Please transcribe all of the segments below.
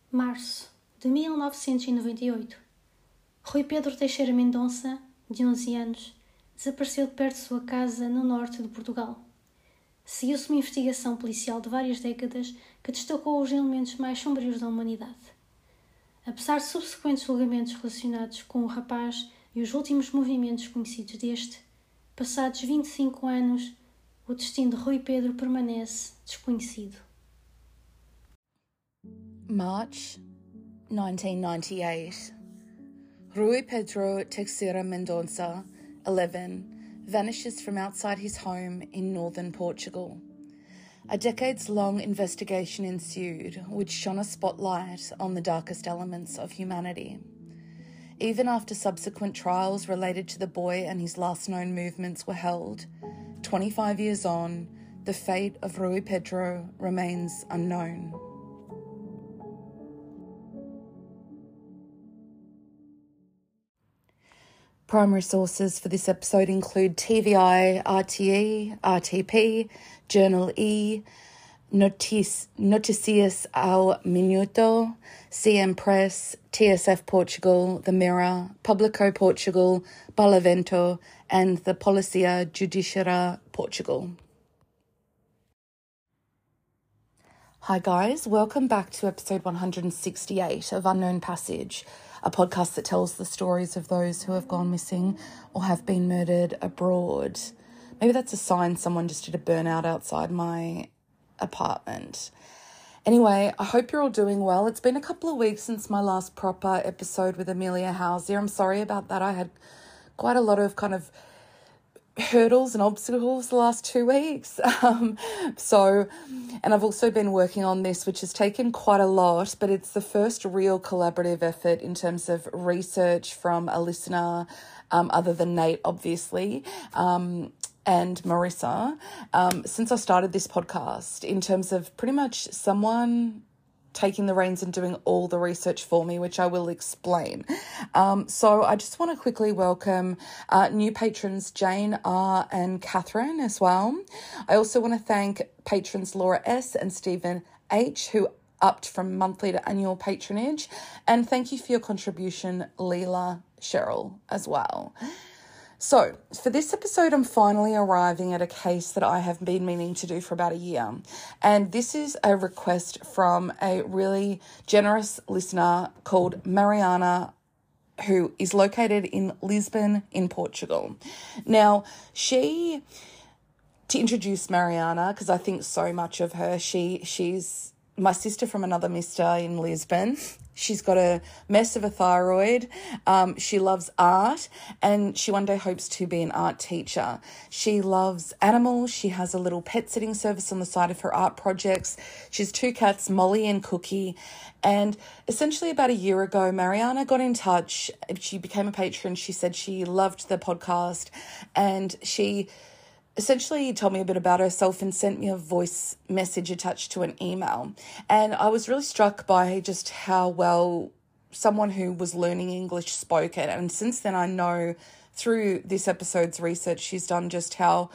Março de 1998. Rui Pedro Teixeira Mendonça, de 11 anos, desapareceu de perto de sua casa no norte de Portugal. Seguiu-se uma investigação policial de várias décadas que destacou os elementos mais sombrios da humanidade. Apesar de subsequentes julgamentos relacionados com o rapaz e os últimos movimentos conhecidos deste, passados 25 anos, o destino de Rui Pedro permanece desconhecido. March 1998. Rui Pedro Teixeira Mendonça, 11, vanishes from outside his home in northern Portugal. A decades-long investigation ensued, which shone a spotlight on the darkest elements of humanity. Even after subsequent trials related to the boy and his last known movements were held, 25 years on, the fate of Rui Pedro remains unknown. Primary sources for this episode include TVI, RTE, RTP, Journal E, Noticias ao Minuto, CM Press, TSF Portugal, The Mirror, Publico Portugal, Barlavento, and the Policia Judiciária Portugal. Hi guys, welcome back to episode 168 of Unknown Passage, a podcast that tells the stories of those who have gone missing or have been murdered abroad. Maybe that's a sign someone just did a burnout outside my apartment. Anyway, I hope you're all doing well. It's been a couple of weeks since my last proper episode with Amelia Hauser. I'm sorry about that. I had quite a lot of kind of hurdles and obstacles the last 2 weeks. And I've also been working on this, which has taken quite a lot, but it's the first real collaborative effort in terms of research from a listener, other than Nate, obviously, and Marissa, since I started this podcast, in terms of pretty much someone taking the reins and doing all the research for me, which I will explain. So I just want to quickly welcome new patrons Jane R. and Catherine as well. I also want to thank patrons Laura S. and Stephen H., who upped from monthly to annual patronage. And thank you for your contribution, Leela Cheryl, as well. So, for this episode, I'm finally arriving at a case that I have been meaning to do for about a year. And this is a request from a really generous listener called Mariana, who is located in Lisbon in Portugal. Now, to introduce Mariana, because I think so much of her, she's my sister from another mister in Lisbon. She's got a mess of a thyroid. She loves art, and she one day hopes to be an art teacher. She loves animals. She has a little pet sitting service on the side of her art projects. She has 2 cats, Molly and Cookie. And essentially about a year ago, Mariana got in touch. She became a patron. She said she loved the podcast, and she essentially told me a bit about herself and sent me a voice message attached to an email. And I was really struck by just how well someone who was learning English spoke it. And since then, I know through this episode's research, she's done just how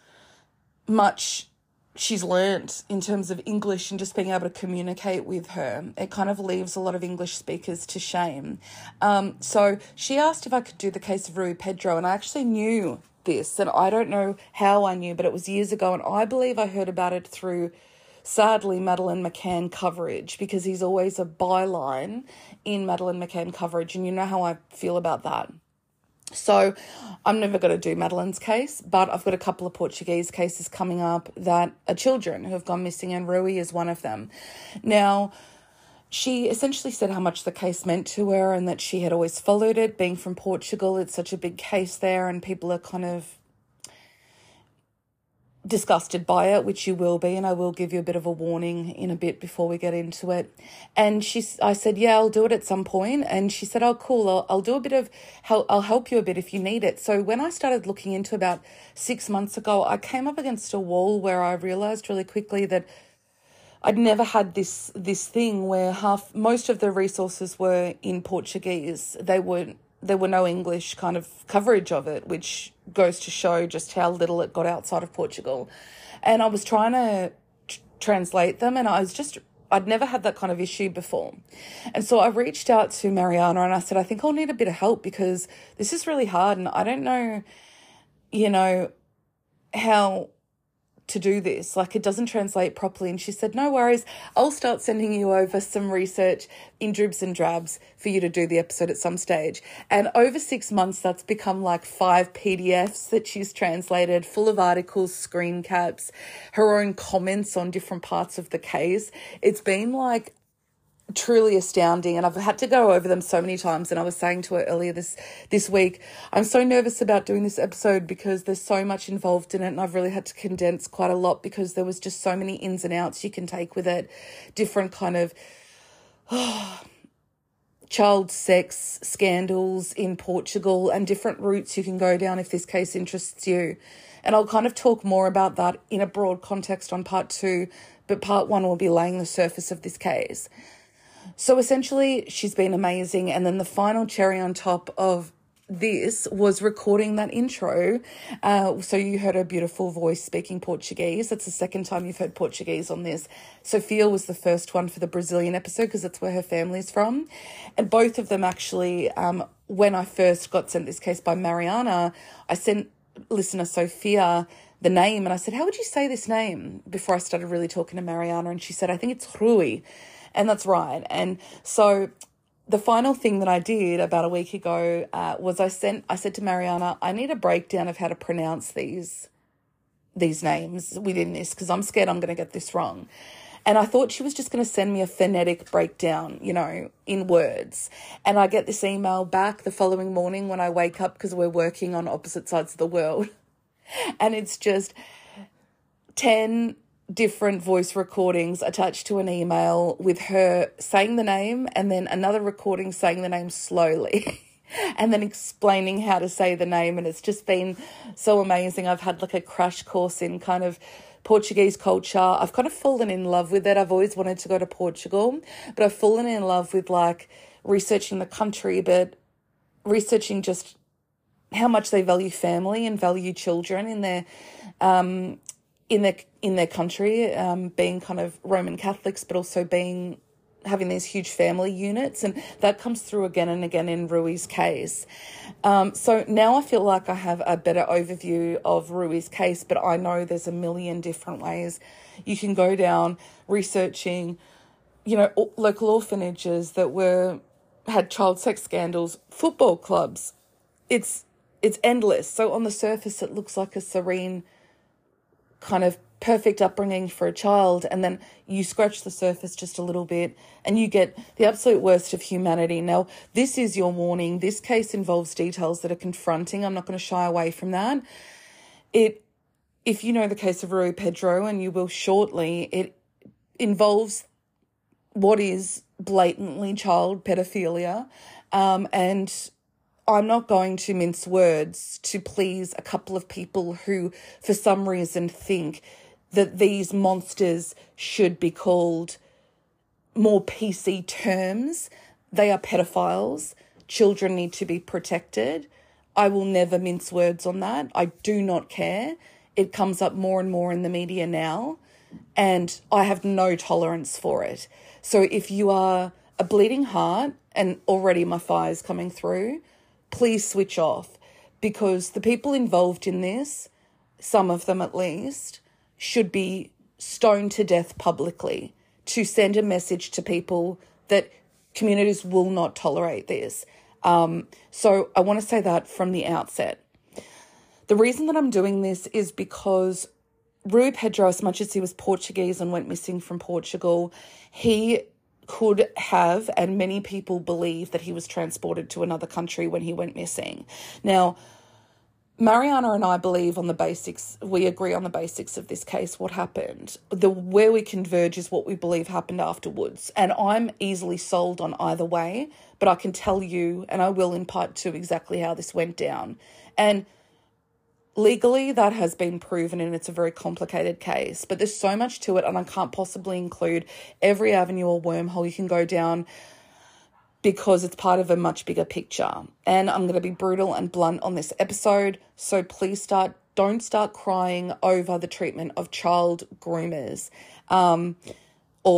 much she's learnt in terms of English and just being able to communicate with her. It kind of leaves a lot of English speakers to shame. So she asked if I could do the case of Rui Pedro, and I actually knew this, and I don't know how I knew, but it was years ago, and I believe I heard about it through, sadly, Madeleine McCann coverage, because he's always a byline in Madeleine McCann coverage, and you know how I feel about that. So I'm never going to do Madeleine's case, but I've got a couple of Portuguese cases coming up that are children who have gone missing, and Rui is one of them. Now, she essentially said how much the case meant to her and that she had always followed it. Being from Portugal, it's such a big case there, and people are kind of disgusted by it, which you will be, and I will give you a bit of a warning in a bit before we get into it. And I said, yeah, I'll do it at some point. And she said, oh, cool, I'll do a bit of help. I'll help you a bit if you need it. So when I started looking into about 6 months ago, I came up against a wall where I realised really quickly that I'd never had this thing where most of the resources were in Portuguese. There were no English kind of coverage of it, which goes to show just how little it got outside of Portugal. And I was trying to translate them, and I was just I'd never had that kind of issue before. And so I reached out to Mariana and I said, I think I'll need a bit of help because this is really hard and I don't know, how to do this. Like, it doesn't translate properly. And she said, no worries, I'll start sending you over some research in dribs and drabs for you to do the episode at some stage. And over 6 months, that's become like 5 PDFs that she's translated, full of articles, screen caps, her own comments on different parts of the case. It's been like truly astounding, and I've had to go over them so many times. And I was saying to her earlier this week, I'm so nervous about doing this episode because there's so much involved in it, and I've really had to condense quite a lot because there was just so many ins and outs you can take with it, different kind of child sex scandals in Portugal and different routes you can go down if this case interests you. And I'll kind of talk more about that in a broad context on part 2, but part 1 will be laying the surface of this case. So essentially, she's been amazing. And then the final cherry on top of this was recording that intro. So you heard her beautiful voice speaking Portuguese. That's the second time you've heard Portuguese on this. Sophia was the first one for the Brazilian episode because that's where her family's from. And both of them actually, when I first got sent this case by Mariana, I sent listener Sophia the name and I said, how would you say this name? Before I started really talking to Mariana. And she said, I think it's Rui. And that's right. And so the final thing that I did about a week ago was I said to Mariana, I need a breakdown of how to pronounce these names within this because I'm scared I'm going to get this wrong. And I thought she was just going to send me a phonetic breakdown, in words. And I get this email back the following morning when I wake up because we're working on opposite sides of the world. And it's just 10 different voice recordings attached to an email with her saying the name and then another recording saying the name slowly and then explaining how to say the name. And it's just been so amazing. I've had like a crash course in kind of Portuguese culture. I've kind of fallen in love with it. I've always wanted to go to Portugal, but I've fallen in love with like researching the country, but researching just how much they value family and value children in their country, being kind of Roman Catholics, but also having these huge family units. And that comes through again and again in Rui's case. So now I feel like I have a better overview of Rui's case, but I know there's a million different ways you can go down researching, local orphanages that had child sex scandals, football clubs. It's endless. So on the surface, it looks like a serene kind of perfect upbringing for a child, and then you scratch the surface just a little bit and you get the absolute worst of humanity. Now, this is your warning. This case involves details that are confronting. I'm not going to shy away from that. If you know the case of Rui Pedro, and you will shortly, it involves what is blatantly child pedophilia, and I'm not going to mince words to please a couple of people who, for some reason, think that these monsters should be called more PC terms. They are pedophiles. Children need to be protected. I will never mince words on that. I do not care. It comes up more and more in the media now, and I have no tolerance for it. So if you are a bleeding heart, and already my fire's coming through, please switch off, because the people involved in this, some of them at least, should be stoned to death publicly to send a message to people that communities will not tolerate this. So I want to say that from the outset. The reason that I'm doing this is because Rui Pedro, as much as he was Portuguese and went missing from Portugal, he could have, and many people believe that he was transported to another country when he went missing. Now, Mariana and I believe on the basics, we agree on the basics of this case, what happened. Where we converge is what we believe happened afterwards. And I'm easily sold on either way, but I can tell you, and I will in part 2, exactly how this went down. And legally, that has been proven, and it's a very complicated case, but there's so much to it, and I can't possibly include every avenue or wormhole you can go down because it's part of a much bigger picture. And I'm going to be brutal and blunt on this episode, so please don't start crying over the treatment of child groomers or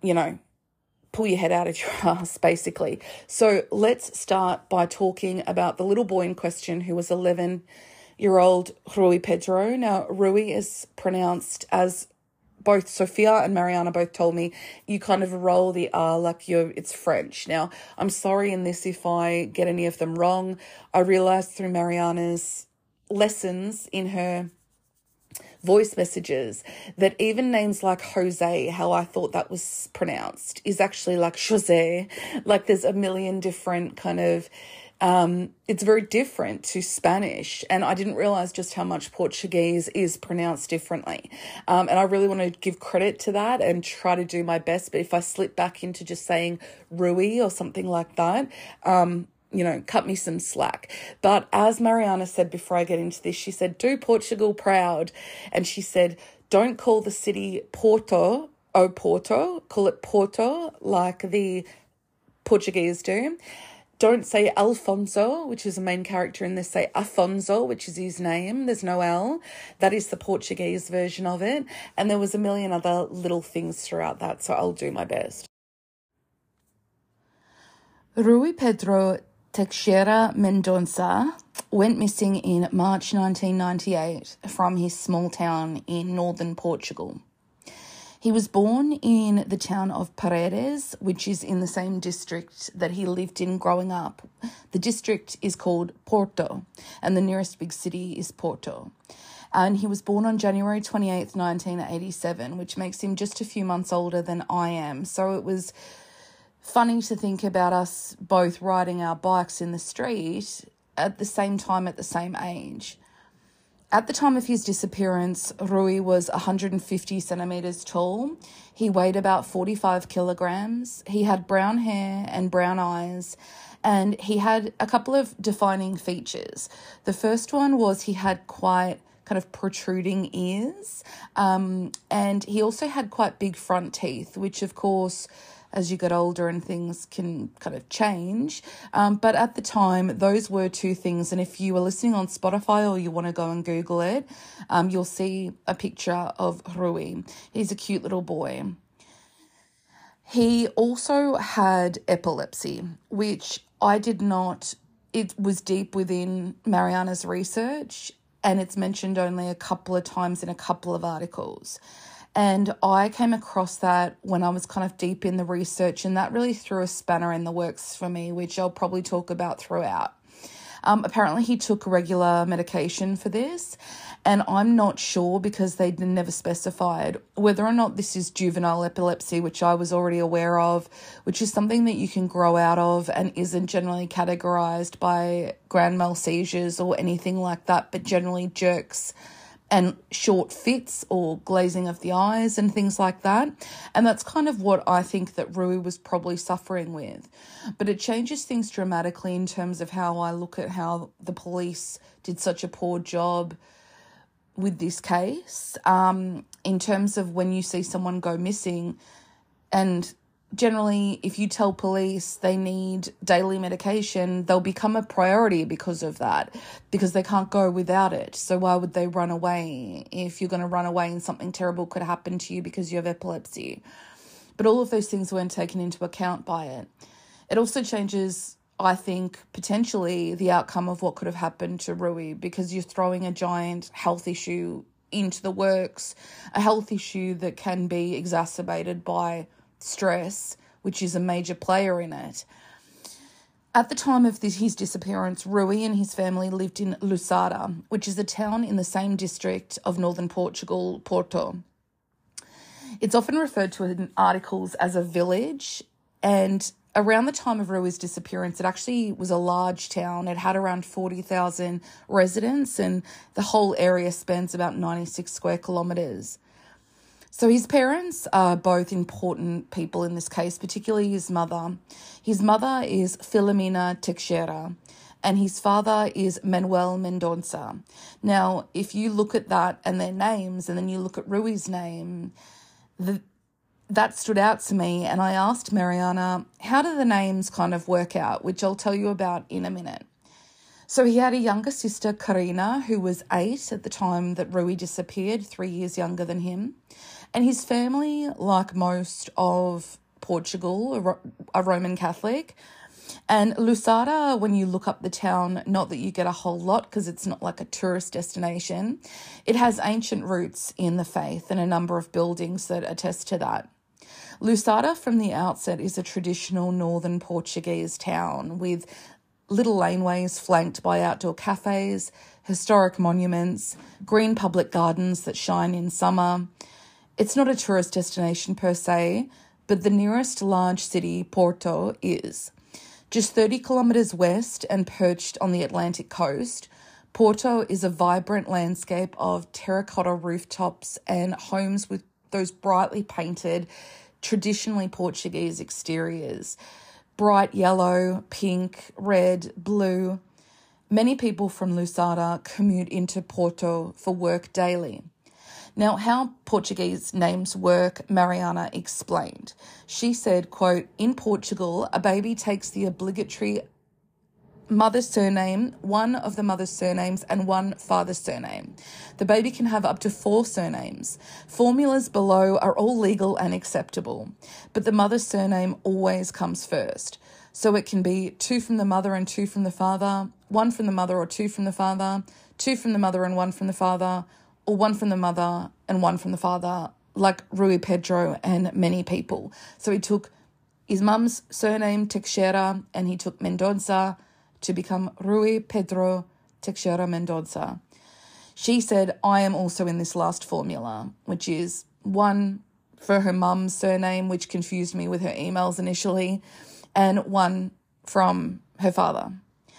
pull your head out of your ass, basically. So let's start by talking about the little boy in question who was 11-year-old Rui Pedro. Now, Rui is pronounced as both Sophia and Mariana both told me you kind of roll the R like it's French. Now, I'm sorry in this if I get any of them wrong. I realised through Mariana's lessons in her voice messages that even names like Jose, how I thought that was pronounced, is actually like Jose. Like there's a million different kind of it's very different to Spanish, and I didn't realise just how much Portuguese is pronounced differently. And I really want to give credit to that and try to do my best. But if I slip back into just saying Rui or something like that, cut me some slack. But as Mariana said before I get into this, she said, do Portugal proud. And she said, don't call the city Porto, call it Porto, like the Portuguese do. Don't say Alfonso, which is a main character in this. Say Afonso, which is his name. There's no L. That is the Portuguese version of it. And there was a million other little things throughout that, so I'll do my best. Rui Pedro Teixeira Mendonça went missing in March 1998 from his small town in northern Portugal. He was born in the town of Paredes, which is in the same district that he lived in growing up. The district is called Porto, and the nearest big city is Porto. And he was born on January 28th, 1987, which makes him just a few months older than I am. So it was funny to think about us both riding our bikes in the street at the same time, at the same age. At the time of his disappearance, Rui was 150 centimetres tall. He weighed about 45 kilograms. He had brown hair and brown eyes, and he had a couple of defining features. The first one was he had quite kind of protruding ears, and he also had quite big front teeth, which of course, as you get older and things can kind of change. But at the time, those were two things. And if you were listening on Spotify or you want to go and Google it, you'll see a picture of Rui. He's a cute little boy. He also had epilepsy, which I did not, it was deep within Mariana's research, and it's mentioned only a couple of times in a couple of articles. And I came across that when I was kind of deep in the research, and that really threw a spanner in the works for me, which I'll probably talk about throughout. Apparently he took regular medication for this, and I'm not sure, because they never specified, whether or not this is juvenile epilepsy, which I was already aware of, which is something that you can grow out of and isn't generally categorised by grand mal seizures or anything like that, but generally jerks and short fits or glazing of the eyes and things like that. And that's kind of what I think that Rui was probably suffering with. But it changes things dramatically in terms of how I look at how the police did such a poor job with this case, in terms of when you see someone go missing, and generally, if you tell police they need daily medication, they'll become a priority because of that, because they can't go without it. So why would they run away if you're going to run away and something terrible could happen to you because you have epilepsy? But all of those things weren't taken into account by it. It also changes, I think, potentially the outcome of what could have happened to Rui, because you're throwing a giant health issue into the works, a health issue that can be exacerbated by stress, which is a major player in it. At the time of his disappearance, Rui and his family lived in Lusada, which is a town in the same district of northern Portugal, Porto. It's often referred to in articles as a village, and around the time of Rui's disappearance, it actually was a large town. It had around 40,000 residents, and the whole area spans about 96 square kilometres. So his parents are both important people in this case, particularly his mother. His mother is Filomena Teixeira, and his father is Manuel Mendonça. Now, if you look at that and their names, and then you look at Rui's name, that stood out to me, and I asked Mariana, how do the names kind of work out, which I'll tell you about in a minute. So he had a younger sister, Karina, who was 8 at the time that Rui disappeared, 3 years younger than him. And his family, like most of Portugal, are Roman Catholic. And Lusada, when you look up the town, not that you get a whole lot because it's not like a tourist destination, it has ancient roots in the faith and a number of buildings that attest to that. Lusada from the outset is a traditional northern Portuguese town with little laneways flanked by outdoor cafes, historic monuments, green public gardens that shine in summer. It's not a tourist destination per se, but the nearest large city, Porto, is. Just 30 kilometres west and perched on the Atlantic coast, Porto is a vibrant landscape of terracotta rooftops and homes with those brightly painted, traditionally Portuguese exteriors. Bright yellow, pink, red, blue. Many people from Lusada commute into Porto for work daily. Now, how Portuguese names work, Mariana explained. She said, quote, "In Portugal, a baby takes the obligatory mother's surname, one of the mother's surnames, and one father's surname. The baby can have up to 4 surnames. Formulas below are all legal and acceptable, but the mother's surname always comes first. So it can be 2 from the mother and 2 from the father, 1 from the mother or 2 from the father, 2 from the mother and 1 from the father, or 1 from the mother and 1 from the father, like Rui Pedro and many people. So he took his mum's surname, Teixeira, and he took Mendonça to become Rui Pedro Teixeira Mendonça. She said, I am also in this last formula, which is 1 for her mum's surname, which confused me with her emails initially, and 1 from her father.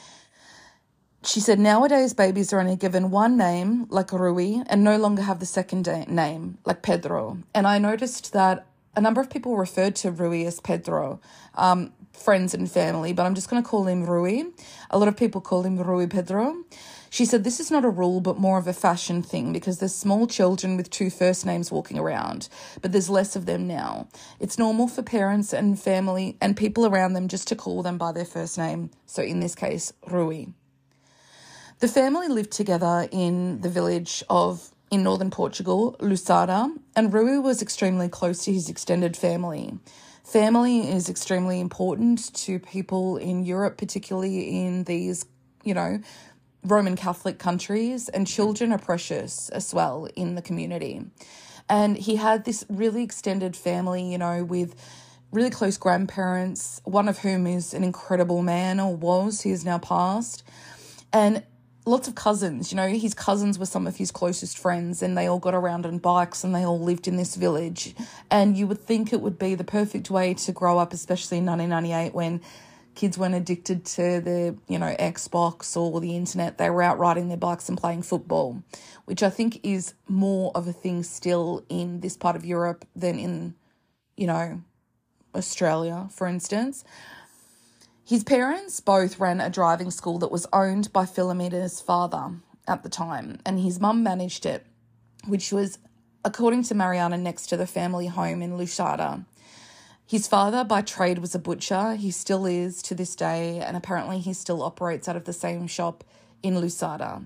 She said, nowadays babies are only given 1 name, like Rui, and no longer have the second name, like Pedro. And I noticed that a number of people referred to Rui as Pedro, friends and family, but I'm just going to call him Rui. A lot of people call him Rui Pedro. She said this is not a rule, but more of a fashion thing because there's small children with 2 first names walking around, but there's less of them now. It's normal for parents and family and people around them just to call them by their first name. So in this case, Rui. The family lived together in the village in northern Portugal, Lusada, and Rui was extremely close to his extended family. Family is extremely important to people in Europe, particularly in these, Roman Catholic countries, and children are precious as well in the community. And he had this really extended family, with really close grandparents, one of whom is an incredible man, or was, he is now passed, and lots of cousins. His cousins were some of his closest friends, and they all got around on bikes and they all lived in this village. And you would think it would be the perfect way to grow up, especially in 1998 when kids weren't addicted to the, Xbox or the internet. They were out riding their bikes and playing football, which I think is more of a thing still in this part of Europe than in, Australia, for instance. His parents both ran a driving school that was owned by Filomena's father at the time, and his mum managed it, which was, according to Mariana, next to the family home in Lusada. His father by trade was a butcher. He still is to this day, and apparently he still operates out of the same shop in Lusada.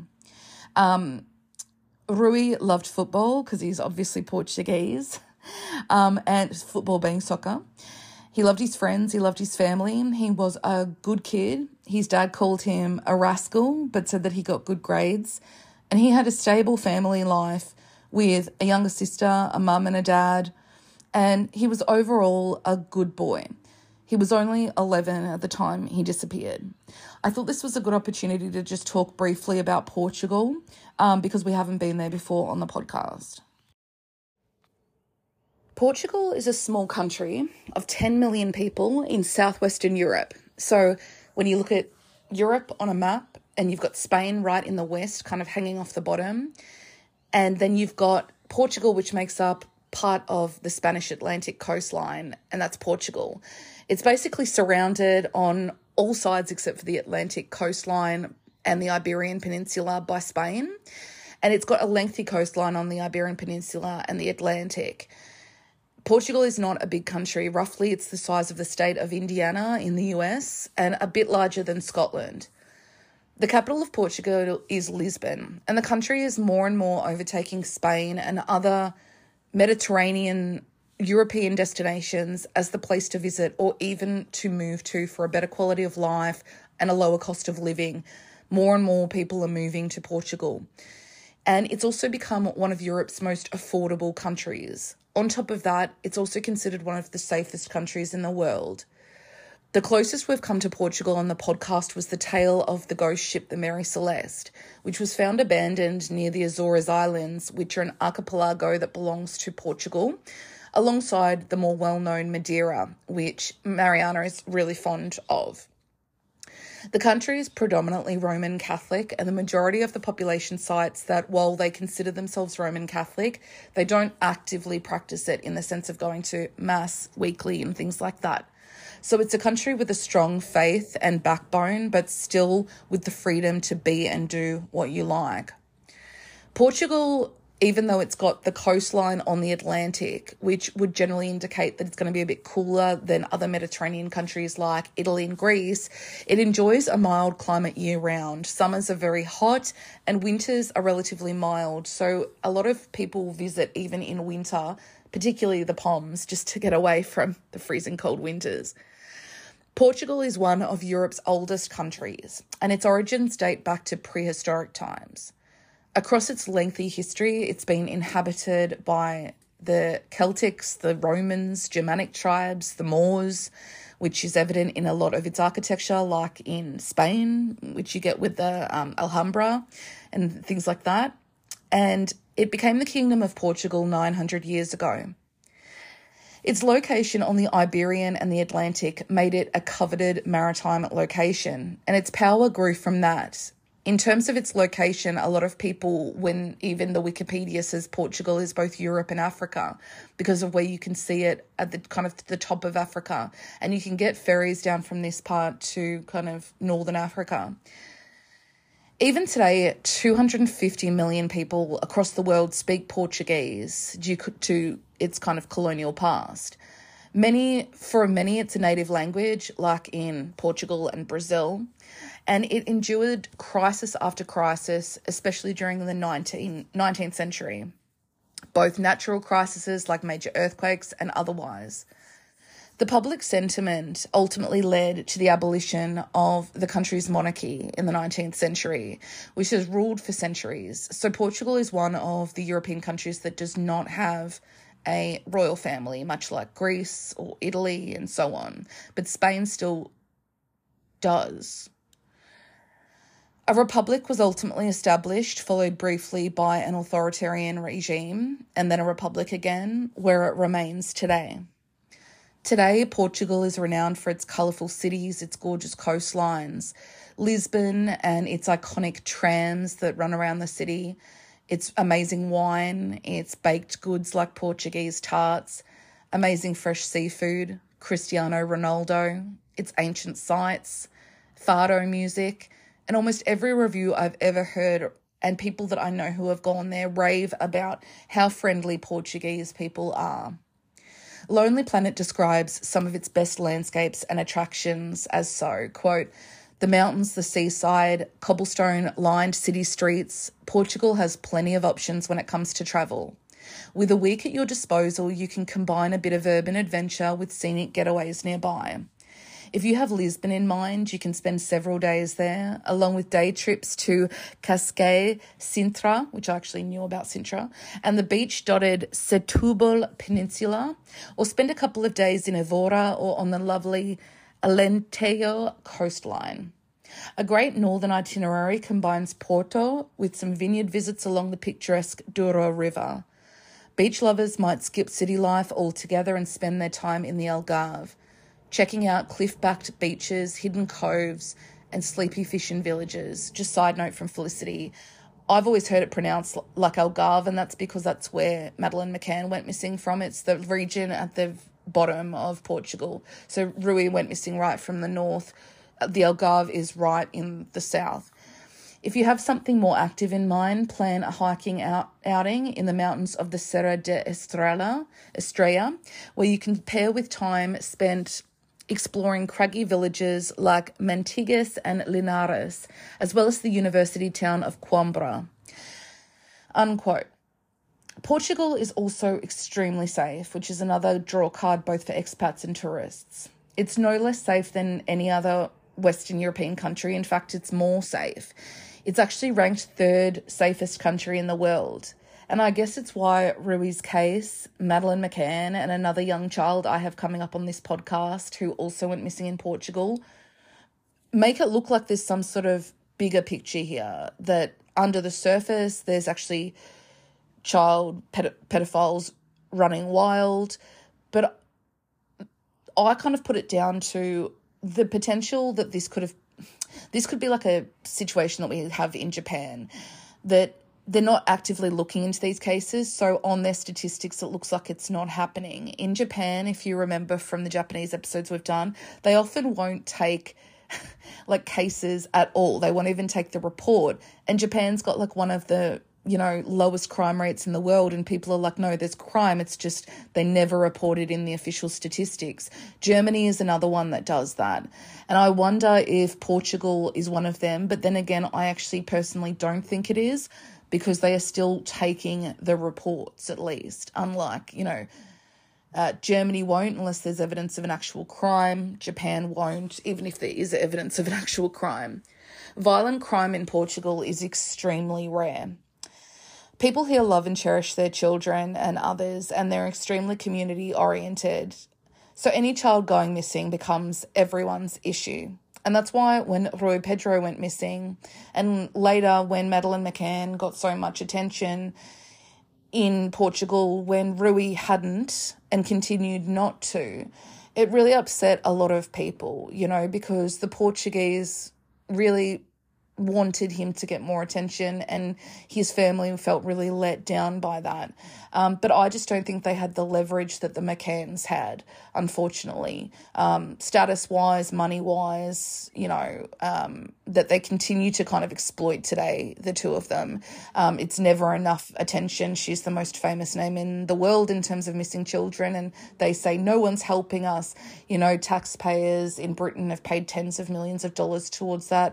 Rui loved football because he's obviously Portuguese, and football being soccer. He loved his friends, he loved his family, he was a good kid. His dad called him a rascal, but said that he got good grades. And he had a stable family life with a younger sister, a mum and a dad, and he was overall a good boy. He was only 11 at the time he disappeared. I thought this was a good opportunity to just talk briefly about Portugal because we haven't been there before on the podcast. Portugal is a small country of 10 million people in southwestern Europe. So when you look at Europe on a map and you've got Spain right in the west, kind of hanging off the bottom, and then you've got Portugal, which makes up part of the Spanish Atlantic coastline, and that's Portugal. It's basically surrounded on all sides except for the Atlantic coastline and the Iberian Peninsula by Spain, and it's got a lengthy coastline on the Iberian Peninsula and the Atlantic. Portugal is not a big country. Roughly, it's the size of the state of Indiana in the US and a bit larger than Scotland. The capital of Portugal is Lisbon, and the country is more and more overtaking Spain and other Mediterranean, European destinations as the place to visit or even to move to for a better quality of life and a lower cost of living. More and more people are moving to Portugal. And it's also become one of Europe's most affordable countries. On top of that, it's also considered one of the safest countries in the world. The closest we've come to Portugal on the podcast was the tale of the ghost ship, the Mary Celeste, which was found abandoned near the Azores Islands, which are an archipelago that belongs to Portugal, alongside the more well-known Madeira, which Mariana is really fond of. The country is predominantly Roman Catholic, and the majority of the population cites that while they consider themselves Roman Catholic, they don't actively practice it in the sense of going to Mass weekly and things like that. So it's a country with a strong faith and backbone, but still with the freedom to be and do what you like. Portugal, even though it's got the coastline on the Atlantic, which would generally indicate that it's going to be a bit cooler than other Mediterranean countries like Italy and Greece, it enjoys a mild climate year-round. Summers are very hot and winters are relatively mild. So a lot of people visit even in winter, particularly the Poms, just to get away from the freezing cold winters. Portugal is one of Europe's oldest countries, and its origins date back to prehistoric times. Across its lengthy history, it's been inhabited by the Celtics, the Romans, Germanic tribes, the Moors, which is evident in a lot of its architecture, like in Spain, which you get with the Alhambra and things like that. And it became the Kingdom of Portugal 900 years ago. Its location on the Iberian and the Atlantic made it a coveted maritime location, and its power grew from that. In terms of its location, a lot of people, when even the Wikipedia says Portugal is both Europe and Africa, because of where you can see it at the kind of the top of Africa, and you can get ferries down from this part to kind of northern Africa. Even today, 250 million people across the world speak Portuguese due to its kind of colonial past. For many, it's a native language, like in Portugal and Brazil, and it endured crisis after crisis, especially during the 19th century, both natural crises like major earthquakes and otherwise. The public sentiment ultimately led to the abolition of the country's monarchy in the 19th century, which has ruled for centuries. So Portugal is one of the European countries that does not have a royal family, much like Greece or Italy and so on. But Spain still does. A republic was ultimately established, followed briefly by an authoritarian regime, and then a republic again, where it remains today. Today, Portugal is renowned for its colourful cities, its gorgeous coastlines, Lisbon and its iconic trams that run around the city, its amazing wine, its baked goods like Portuguese tarts, amazing fresh seafood, Cristiano Ronaldo, its ancient sites, fado music, and almost every review I've ever heard and people that I know who have gone there rave about how friendly Portuguese people are. Lonely Planet describes some of its best landscapes and attractions as so, quote, "The mountains, the seaside, cobblestone-lined city streets, Portugal has plenty of options when it comes to travel. With a week at your disposal, you can combine a bit of urban adventure with scenic getaways nearby. If you have Lisbon in mind, you can spend several days there, along with day trips to Cascais, Sintra, which I actually knew about Sintra, and the beach-dotted Setúbal Peninsula, or spend a couple of days in Evora or on the lovely Alentejo coastline. A great northern itinerary combines Porto with some vineyard visits along the picturesque Douro River. Beach lovers might skip city life altogether and spend their time in the Algarve, checking out cliff-backed beaches, hidden coves, and sleepy fishing villages." Just side note from Felicity, I've always heard it pronounced like Algarve, and that's because that's where Madeleine McCann went missing from. It's the region at the bottom of Portugal. So Rui went missing right from the north. The Algarve is right in the south. If you have something more active in mind, plan a hiking outing in the mountains of the Serra de Estrela, where you can pair with time spent exploring craggy villages like Mantigues and Linares, as well as the university town of Coimbra. Unquote. Portugal is also extremely safe, which is another draw card both for expats and tourists. It's no less safe than any other Western European country. In fact, it's more safe. It's actually ranked third safest country in the world. And I guess it's why Rui's case, Madeleine McCann, and another young child I have coming up on this podcast who also went missing in Portugal, make it look like there's some sort of bigger picture here, that under the surface there's actually child pedophiles running wild. But I kind of put it down to the potential that this could be like a situation that we have in Japan, that they're not actively looking into these cases. So on their statistics, it looks like it's not happening. In Japan, if you remember from the Japanese episodes we've done, they often won't take like cases at all. They won't even take the report. And Japan's got like one of the, lowest crime rates in the world, and people are like, no, there's crime. It's just they never report it in the official statistics. Germany is another one that does that. And I wonder if Portugal is one of them. But then again, I actually personally don't think it is, because they are still taking the reports, at least. Unlike, Germany won't unless there's evidence of an actual crime. Japan won't, even if there is evidence of an actual crime. Violent crime in Portugal is extremely rare. People here love and cherish their children and others, and they're extremely community-oriented. So any child going missing becomes everyone's issue. And that's why when Rui Pedro went missing, and later when Madeleine McCann got so much attention in Portugal when Rui hadn't and continued not to, it really upset a lot of people, because the Portuguese really wanted him to get more attention, and his family felt really let down by that. But I just don't think they had the leverage that the McCanns had, unfortunately. Status-wise, money-wise, that they continue to kind of exploit today, the two of them. It's never enough attention. She's the most famous name in the world in terms of missing children, and they say no one's helping us. Taxpayers in Britain have paid tens of millions of dollars towards that.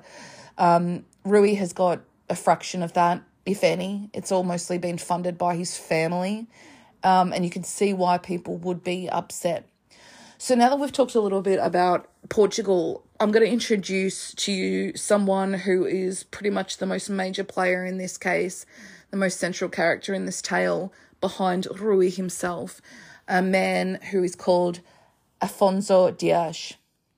Rui has got a fraction of that, if any. It's all mostly been funded by his family, and you can see why people would be upset. So now that we've talked a little bit about Portugal, I'm going to introduce to you someone who is pretty much the most major player in this case, the most central character in this tale behind Rui himself, a man who is called Afonso Dias.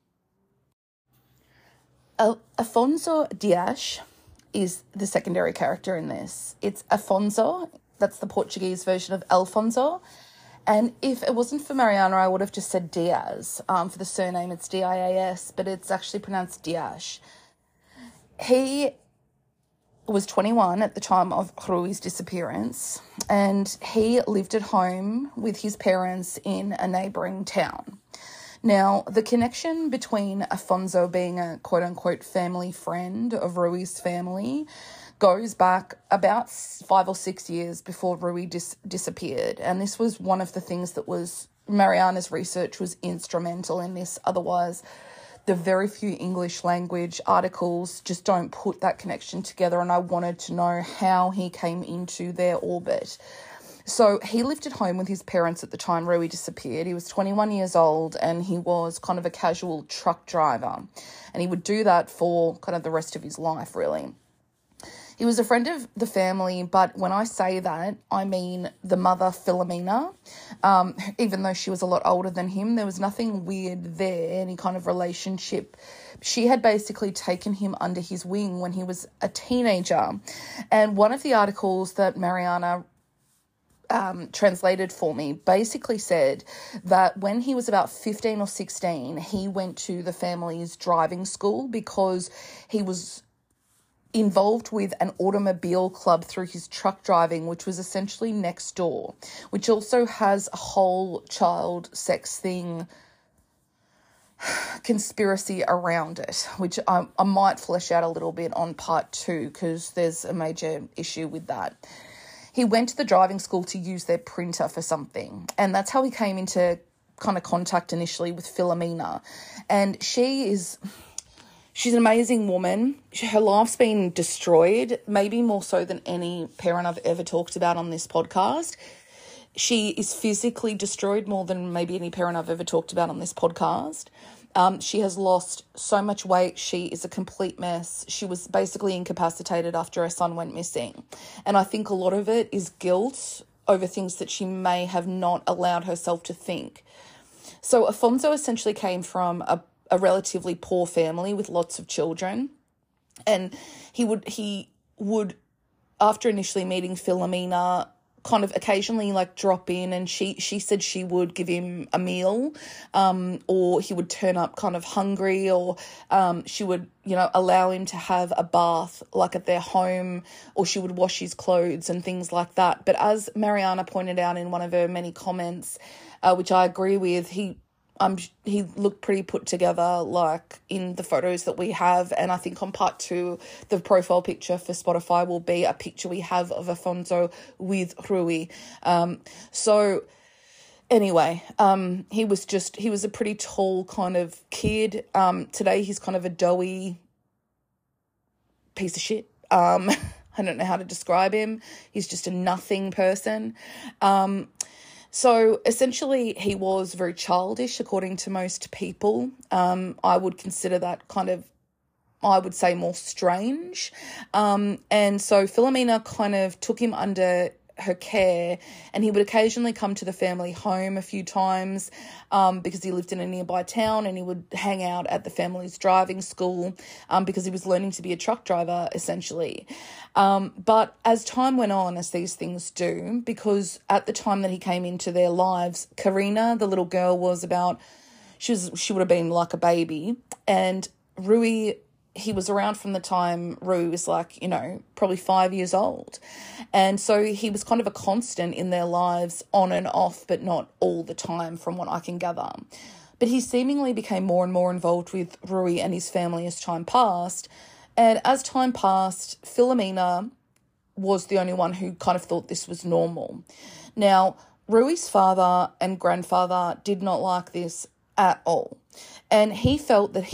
Afonso Dias is the secondary character in this. It's Afonso, that's the Portuguese version of Alfonso. And if it wasn't for Mariana, I would have just said Dias. For the surname, it's Dias, but it's actually pronounced Dias. He was 21 at the time of Rui's disappearance, and he lived at home with his parents in a neighbouring town. Now, the connection between Afonso being a quote-unquote family friend of Rui's family goes back about 5 or 6 years before Rui disappeared. And this was one of the things that was Mariana's research was instrumental in this. Otherwise, the very few English language articles just don't put that connection together, and I wanted to know how he came into their orbit. So he lived at home with his parents at the time Rui disappeared. He was 21 years old, and he was kind of a casual truck driver. And he would do that for kind of the rest of his life, really. He was a friend of the family, but when I say that, I mean the mother, Filomena. Even though she was a lot older than him, there was nothing weird there, any kind of relationship. She had basically taken him under his wing when he was a teenager. And one of the articles that Mariana translated for me basically said that when he was about 15 or 16, he went to the family's driving school because he was involved with an automobile club through his truck driving, which was essentially next door, which also has a whole child sex thing conspiracy around it, which I might flesh out a little bit on part 2 because there's a major issue with that. He went to the driving school to use their printer for something, and that's how he came into kind of contact initially with Filomena. And she She's an amazing woman. Her life's been destroyed, maybe more so than any parent I've ever talked about on this podcast. She is physically destroyed more than maybe any parent I've ever talked about on this podcast. She has lost so much weight. She is a complete mess. She was basically incapacitated after her son went missing. And I think a lot of it is guilt over things that she may have not allowed herself to think. So Afonso essentially came from a relatively poor family with lots of children. And he would, after initially meeting Philomena, kind of occasionally like drop in, and she said she would give him a meal, or he would turn up kind of hungry, or she would, allow him to have a bath like at their home, or she would wash his clothes and things like that. But as Mariana pointed out in one of her many comments, which I agree with, he looked pretty put together, like in the photos that we have. And I think on part 2, the profile picture for Spotify will be a picture we have of Afonso with Rui. So anyway, he was a pretty tall kind of kid. Today he's kind of a doughy piece of shit. I don't know how to describe him. He's just a nothing person. So essentially he was very childish, according to most people. I would consider that kind of, I would say, more strange. And so Philomena kind of took him under her care, and he would occasionally come to the family home a few times because he lived in a nearby town, and he would hang out at the family's driving school because he was learning to be a truck driver, essentially. But as time went on, as these things do, because at the time that he came into their lives, Karina, the little girl, was about, she would have been like a baby, and Rui, he was around from the time Rui was like, probably 5 years old. And so he was kind of a constant in their lives, on and off, but not all the time from what I can gather. But he seemingly became more and more involved with Rui and his family as time passed. And as time passed, Philomena was the only one who kind of thought this was normal. Now, Rui's father and grandfather did not like this at all. And they felt that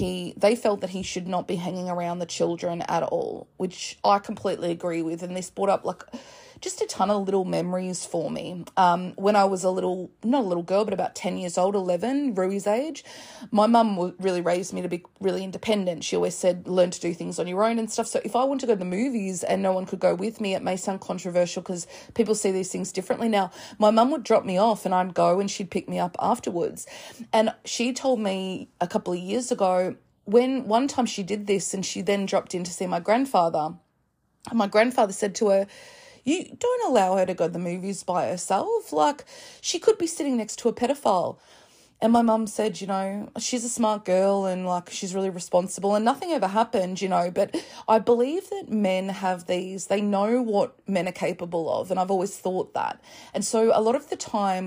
he should not be hanging around the children at all, which I completely agree with. And this brought up like just a ton of little memories for me. When I was not a little girl, but about 10 years old, 11, Rui's age, my mum really raised me to be really independent. She always said, learn to do things on your own and stuff. So if I wanted to go to the movies and no one could go with me, it may sound controversial because people see these things differently now. My mum would drop me off and I'd go and she'd pick me up afterwards. And she told me a couple of years ago, when one time she did this and she then dropped in to see my grandfather, and my grandfather said to her, you don't allow her to go to the movies by herself. Like, she could be sitting next to a pedophile. And my mum said, she's a smart girl and, like, she's really responsible and nothing ever happened, But I believe that men have these, they know what men are capable of, and I've always thought that. And so a lot of the time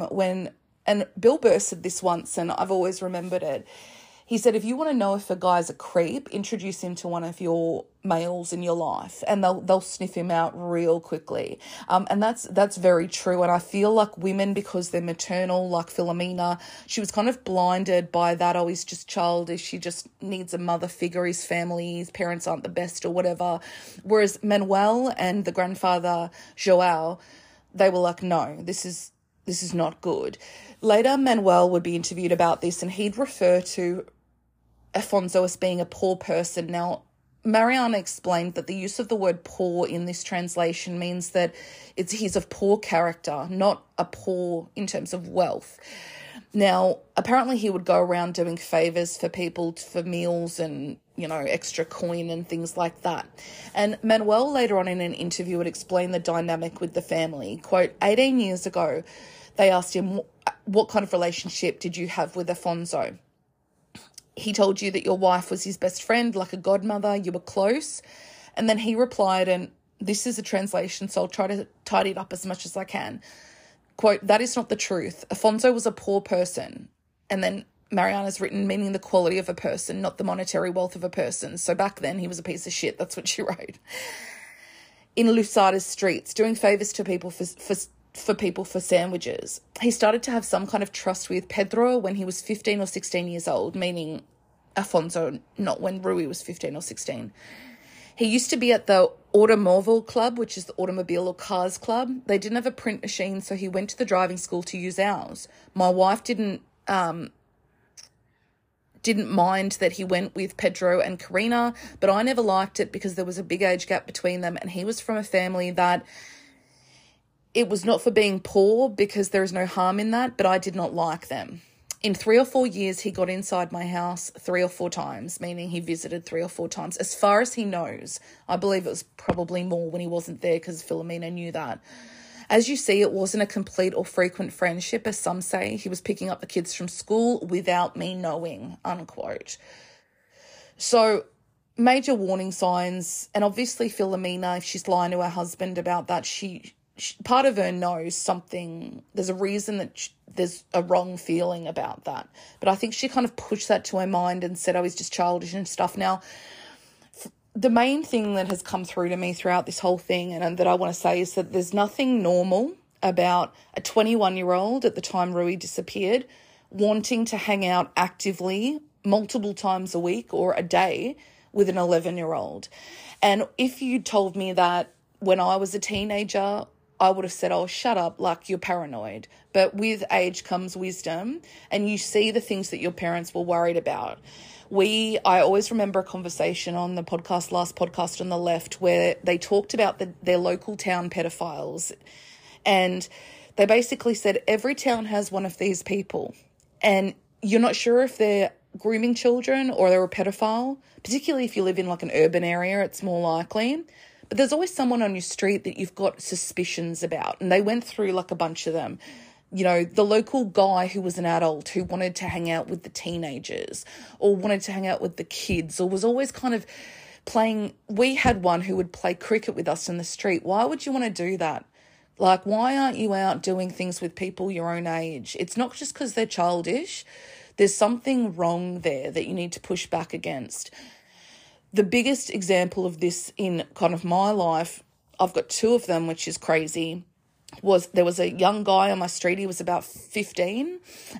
and Bill Burr said this once and I've always remembered it, he said, if you want to know if a guy's a creep, introduce him to one of your males in your life and they'll sniff him out real quickly. And that's very true. And I feel like women, because they're maternal, like Philomena, she was kind of blinded by that. Oh, he's just childish. She just needs a mother figure. His family, his parents aren't the best or whatever. Whereas Manuel and the grandfather, Joao, they were like, no, this is not good. Later, Manuel would be interviewed about this and he'd refer to Afonso as being a poor person. Now, Mariana explained that the use of the word poor in this translation means that he's of poor character, not a poor in terms of wealth. Now, apparently he would go around doing favours for people for meals and, extra coin and things like that. And Manuel later on in an interview would explain the dynamic with the family. Quote, 18 years ago, they asked him, what kind of relationship did you have with Afonso? He told you that your wife was his best friend, like a godmother, you were close. And then he replied, and this is a translation, so I'll try to tidy it up as much as I can. Quote, that is not the truth. Afonso was a poor person. And then Mariana's written, meaning the quality of a person, not the monetary wealth of a person. So back then he was a piece of shit. That's what she wrote. In Lusada's streets, doing favours to people for people for sandwiches. He started to have some kind of trust with Pedro when he was 15 or 16 years old, meaning Afonso, not when Rui was 15 or 16. He used to be at the Automobile Club, which is the automobile or cars club. They didn't have a print machine, so he went to the driving school to use ours. My wife didn't mind that he went with Pedro and Karina, but I never liked it because there was a big age gap between them, and he was from a family that it was not for being poor, because there is no harm in that, but I did not like them. In 3 or 4 years, he got inside my house 3 or 4 times, meaning he visited 3 or 4 times, as far as he knows. I believe it was probably more when he wasn't there, because Philomena knew that. As you see, it wasn't a complete or frequent friendship, as some say. He was picking up the kids from school without me knowing, unquote. So, major warning signs, and obviously Philomena, if she's lying to her husband about that, she part of her knows something. There's a reason that there's a wrong feeling about that. But I think she kind of pushed that to her mind and said, oh, he's just childish and stuff. Now, the main thing that has come through to me throughout this whole thing, and that I want to say, is that there's nothing normal about a 21-year-old at the time Rui disappeared wanting to hang out actively multiple times a week or a day with an 11-year-old. And if you told me that when I was a teenager, I would have said, oh, shut up, like, you're paranoid. But with age comes wisdom, and you see the things that your parents were worried about. I always remember a conversation on the last podcast on the left, where they talked about their local town pedophiles. And they basically said every town has one of these people, and you're not sure if they're grooming children or they're a pedophile, particularly if you live in like an urban area, it's more likely. But there's always someone on your street that you've got suspicions about. And they went through like a bunch of them. You know, the local guy who was an adult who wanted to hang out with the teenagers or wanted to hang out with the kids, or was always kind of playing. We had one who would play cricket with us in the street. Why would you want to do that? Like, why aren't you out doing things with people your own age? It's not just because they're childish. There's something wrong there that you need to push back against. The biggest example of this in kind of my life, I've got 2 of them, which is crazy, there was a young guy on my street. He was about 15,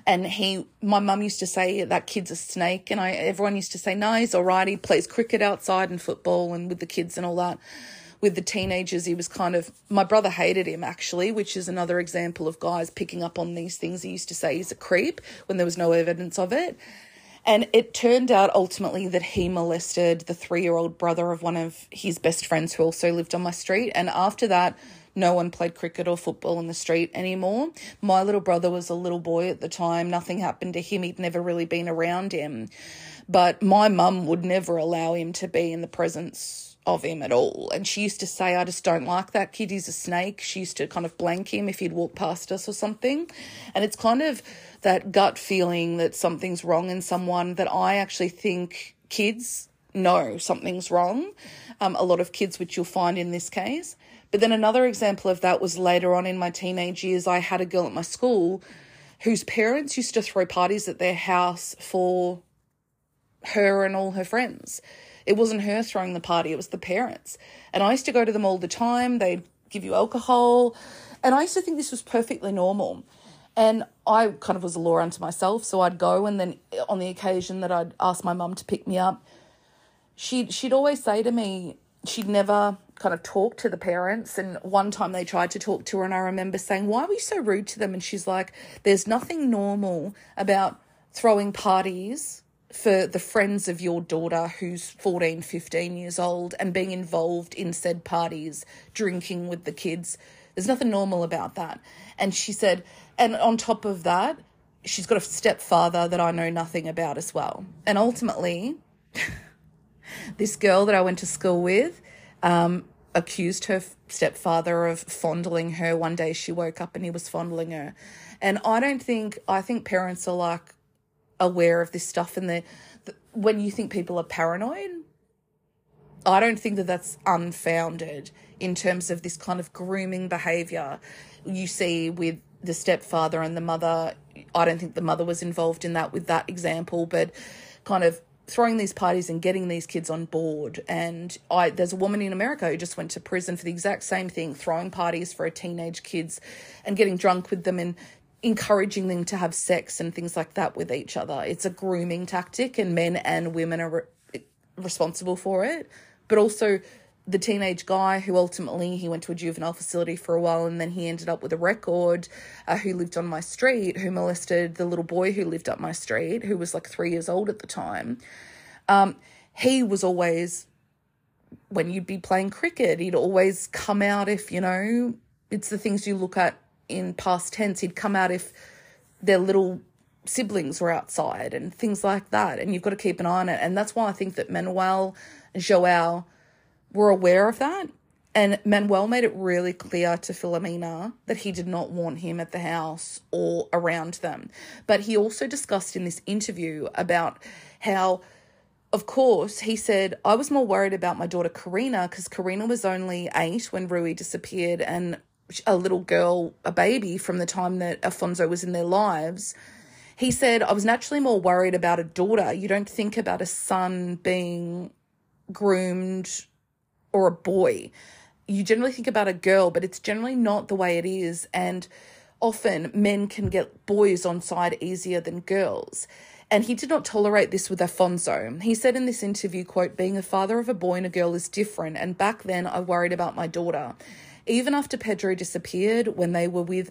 and my mum used to say, that kid's a snake, and everyone used to say, no, he's all right. He plays cricket outside and football and with the kids and all that. With the teenagers, he was my brother hated him, actually, which is another example of guys picking up on these things. He used to say he's a creep when there was no evidence of it. And it turned out ultimately that he molested the 3-year-old brother of one of his best friends who also lived on my street. And after that, no one played cricket or football in the street anymore. My little brother was a little boy at the time. Nothing happened to him. He'd never really been around him. But my mum would never allow him to be in the presence of him at all. And she used to say, I just don't like that kid. He's a snake. She used to kind of blank him if he'd walk past us or something. And it's kind of that gut feeling that something's wrong in someone that I actually think kids know something's wrong. A lot of kids, which you'll find in this case. But then another example of that was later on in my teenage years. I had a girl at my school whose parents used to throw parties at their house for her and all her friends. It wasn't her throwing the party, it was the parents. And I used to go to them all the time. They'd give you alcohol. And I used to think this was perfectly normal. And I kind of was a law unto myself, so I'd go, and then on the occasion that I'd ask my mum to pick me up, she'd always say to me, she'd never kind of talk to the parents. And one time they tried to talk to her, and I remember saying, why were you so rude to them? And she's like, there's nothing normal about throwing parties for the friends of your daughter who's 14, 15 years old and being involved in said parties, drinking with the kids. There's nothing normal about that. And she said, and on top of that, she's got a stepfather that I know nothing about as well. And ultimately, this girl that I went to school with accused her stepfather of fondling her. One day she woke up and he was fondling her. And I think parents are like aware of this stuff. And when you think people are paranoid, I don't think that that's unfounded in terms of this kind of grooming behaviour you see with the stepfather and the mother. I don't think the mother was involved in that with that example, but kind of throwing these parties and getting these kids on board. And there's a woman in America who just went to prison for the exact same thing, throwing parties for teenage kids and getting drunk with them and encouraging them to have sex and things like that with each other. It's a grooming tactic, and men and women are responsible for it. But also the teenage guy who ultimately he went to a juvenile facility for a while, and then he ended up with a record, who lived on my street, who molested the little boy who lived up my street, who was like 3 years old at the time. He was always, when you'd be playing cricket, he'd always come out if, you know, it's the things you look at in past tense, he'd come out if their little siblings were outside and things like that. And you've got to keep an eye on it. And that's why I think that Manuel and Joao were aware of that. And Manuel made it really clear to Filomena that he did not want him at the house or around them. But he also discussed in this interview about how, of course, he said, I was more worried about my daughter Karina because Karina was only 8 when Rui disappeared, and a little girl, a baby from the time that Afonso was in their lives. He said, I was naturally more worried about a daughter. You don't think about a son being groomed or a boy. You generally think about a girl, but it's generally not the way it is. And often men can get boys on side easier than girls. And he did not tolerate this with Afonso. He said in this interview, quote, being a father of a boy and a girl is different. And back then I worried about my daughter. Even after Pedro disappeared, when they were with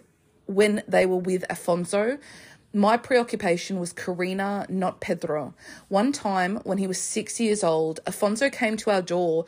Afonso, my preoccupation was Karina, not Pedro. One time when he was 6 years old, Afonso came to our door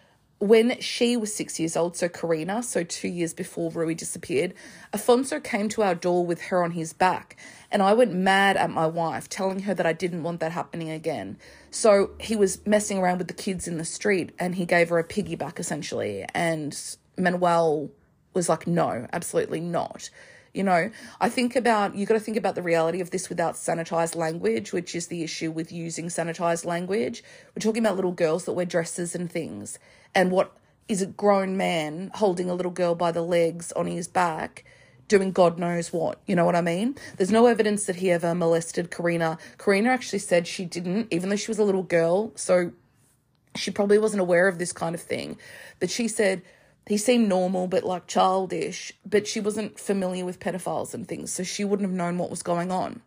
when she was 6 years old, so Karina, so 2 years before Rui disappeared. Afonso came to our door with her on his back, and I went mad at my wife, telling her that I didn't want that happening again. So he was messing around with the kids in the street, and he gave her a piggyback, essentially, and Manuel was like, no, absolutely not. You know, I think about, you got to think about the reality of this without sanitized language, which is the issue with using sanitized language. We're talking about little girls that wear dresses and things. And what is a grown man holding a little girl by the legs on his back, doing God knows what, you know what I mean? There's no evidence that he ever molested Karina. Karina actually said she didn't, even though she was a little girl, so she probably wasn't aware of this kind of thing. But she said he seemed normal but like childish, but she wasn't familiar with pedophiles and things, so she wouldn't have known what was going on.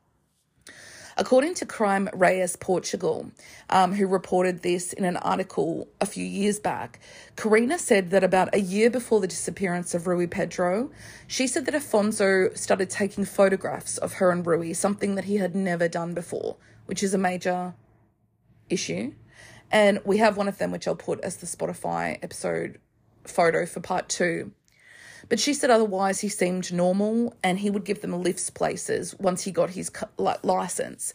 According to Crime Reyes Portugal, who reported this in an article a few years back, Karina said that about a year before the disappearance of Rui Pedro, she said that Afonso started taking photographs of her and Rui, something that he had never done before, which is a major issue. And we have one of them, which I'll put as the Spotify episode photo for part 2. But she said otherwise he seemed normal, and he would give them lifts places once he got his license.